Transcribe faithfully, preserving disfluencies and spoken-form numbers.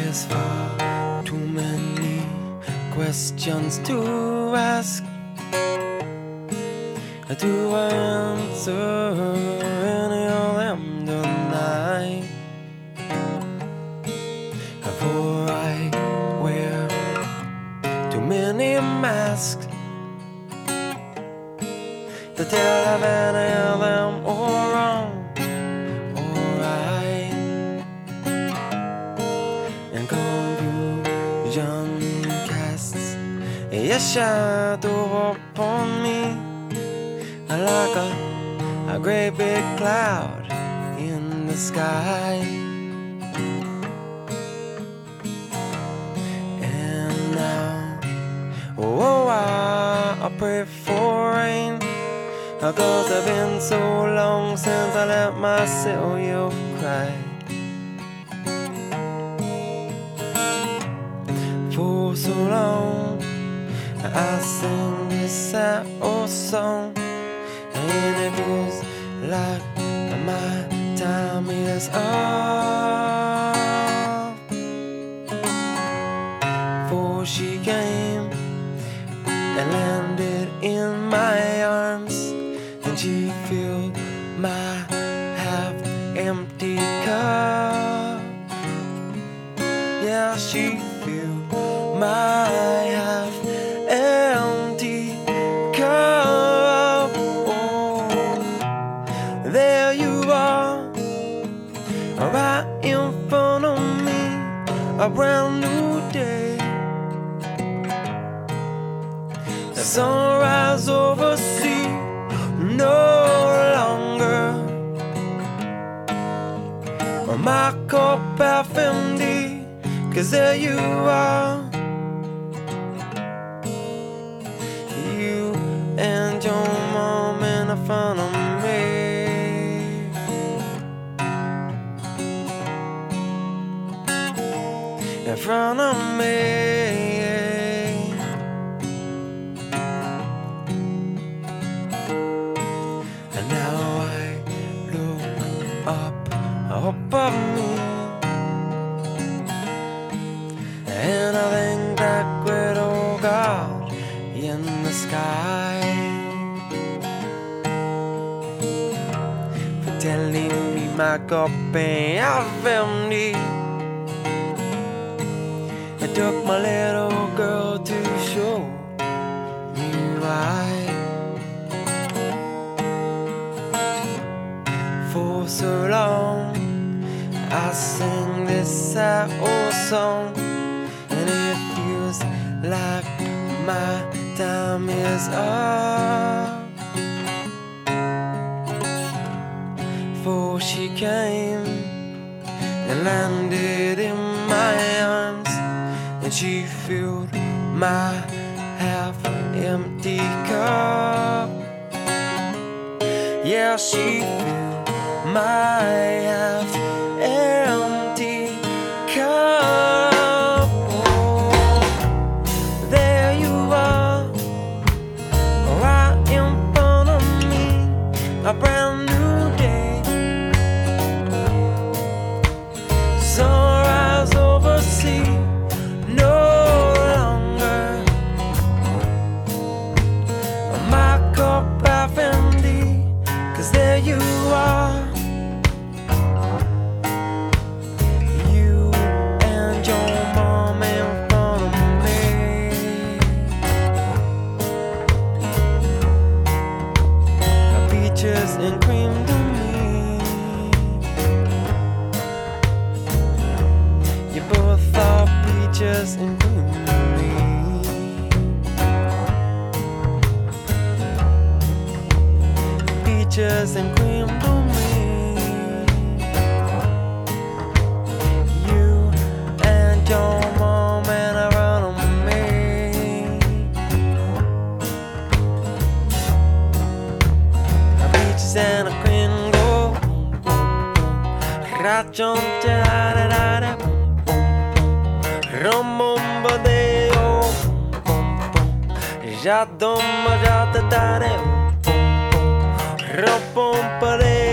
There's far too many questions to ask. Do I answer any of them tonight? For I wear too many masks to tell if any of them are wrong or right. And confusion casts a shadow upon me, like a, a great big cloud in the sky. And now, oh, I, I pray for rain, 'cause it's been so long since I let myself you cry. For so long I sing this sad old song, and it feels like my time is up. For she came and landed in my arms, and she filled my half-empty cup. Yeah, she filled my half-empty cup. There you are, right in front of me, a brand new day. The sunrise over sea, no longer my cup half empty, 'cause there you are, you and your mom in front of me, in front of me. And now I look up above me, and I think that great old God in the sky for telling me my cup ain't half empty. It took my little girl to show me why. For so long I sing this sad old song, and it feels like my time is up. For she came and landed in my arms, and she filled my half-empty cup. Yeah, she filled my half-empty cup. Oh, there you are, right in front of me, a brand new day. Sunrise over sea, no longer my cup half empty, 'cause there you are, you and your mom in front of me. Peaches and cream to me, you both are peaches and cream to me. Peaches and cream to me, you and your mom and around on me. Peaches and a cream go, rachon cha da da da, rum bum ba de o, ja dum ba ja da da de, rum bum ba de.